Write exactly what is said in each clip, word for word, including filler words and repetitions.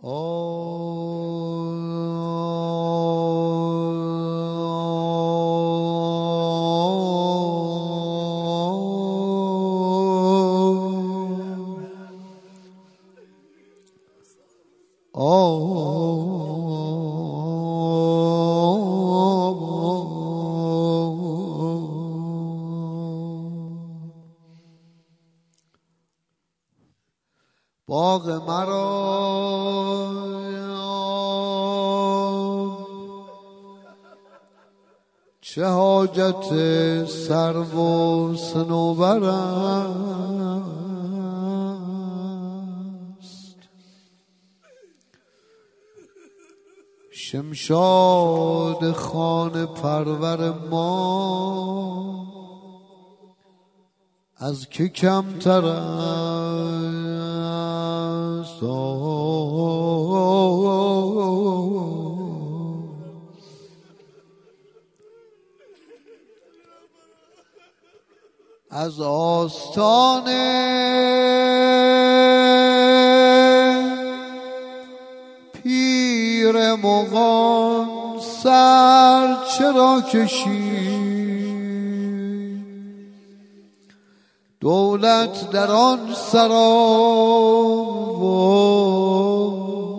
باغ مرا چه حاجت سرو و صنوبر است، شمشاد خانه پرور ما از که کمتر است. از آستان پیر مغان سر چرا کشید؟ دولت در آن سرا و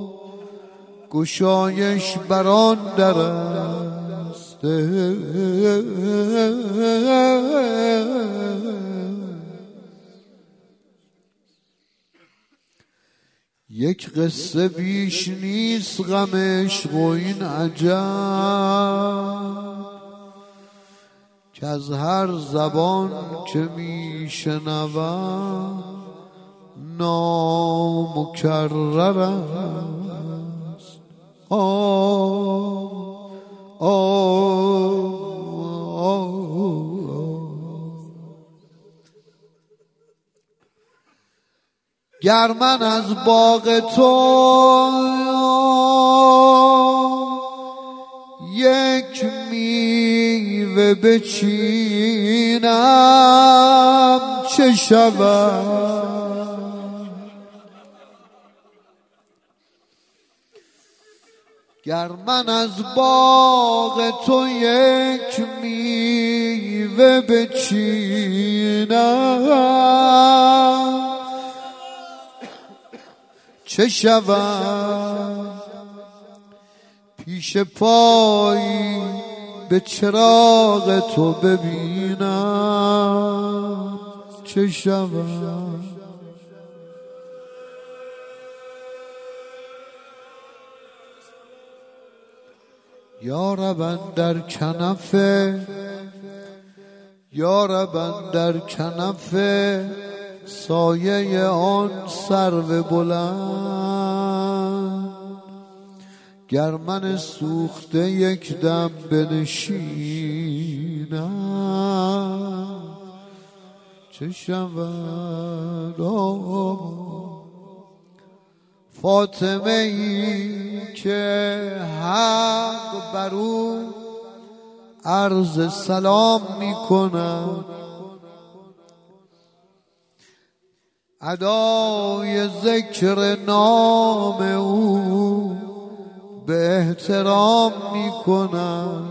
گشایش بر آن در است. یک قصه بیش نیست غم عشق و این عجب که از هر زبان که میشنوم نامکرر است. آه آه گر من از باغ تو یک میوه بچینم چه شود؟ گر من از باغ تو یک میوه بچینم چه شود؟ پیش پایی به چراغ تو ببینم چه شود؟ یا رب اندر کنفه، یا رب اندر کنفه سایه آن سرو بلند گر من سوخته یک دم بنشینم چه شود؟ فاطمه ای که حق بر او عرض سلام می کند، ادای ذکر نام او به احترام می کند،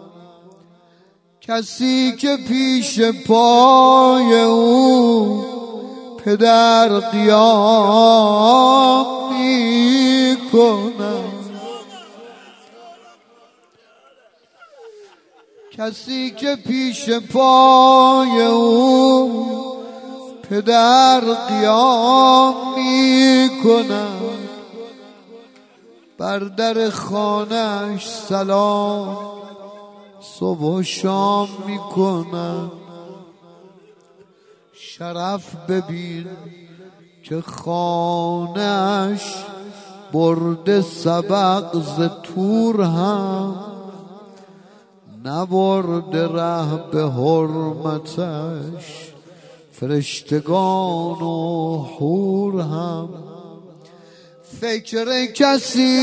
کسی که پیش پای او پدر قیام می کند، کسی که پیش پای او پدر قیام می کند، بر در خانه‌اش سلام صبح و شام می کند. شرف ببین که خانه‌اش برده سبق ز تور هم نبرده ره به حرمتش فرشتگان و حور هم. فکر کسی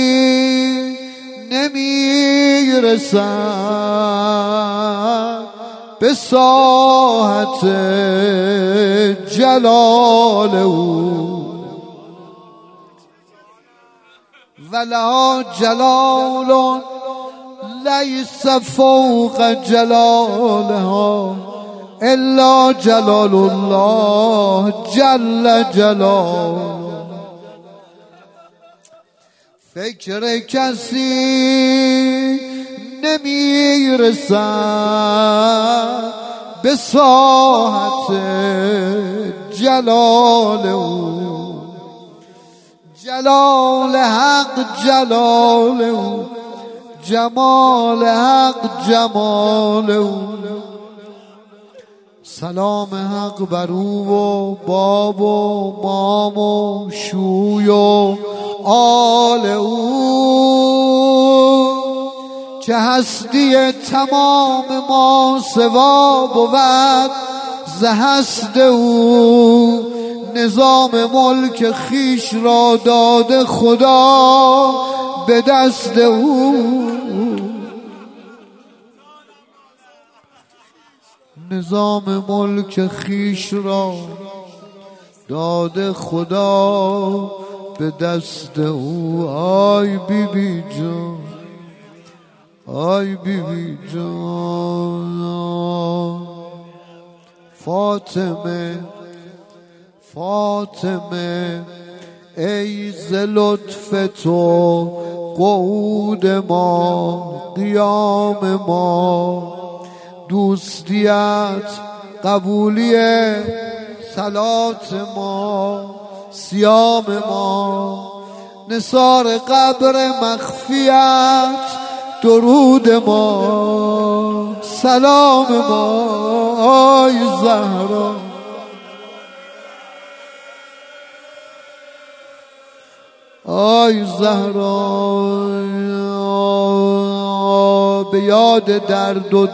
نمیرسد به ساحت جلال او، ولها جلال لیس فوق جلالها الا جلال الله جل جلاله. فکر کسی نمیرسد به ساحت جلال او، جلال حق جلال او، جمال حق جمال او. سلام حق بر او و باب و مام و شوی و آل او که هستی تمام ما سوا بود ز هست او. نظام ملک خیش را داده خدا به دست او، نظام ملک خیش را داده خدا به دست او. آی بی بی جان، آی بی بی جان. فاطمه فاطمه ای ز لطف تو قعود ما قیام ما، دوستیت قبولیه صلات ما صیام ما، نثار قبر مخفیت درود ما سلام ما. آی زهرا آی زهرا به یاد درد و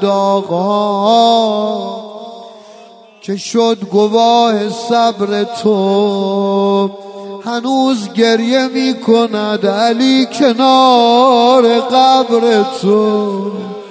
داغا که شد گواه صبر تو، هنوز گریه می کند علی کنار قبر تو.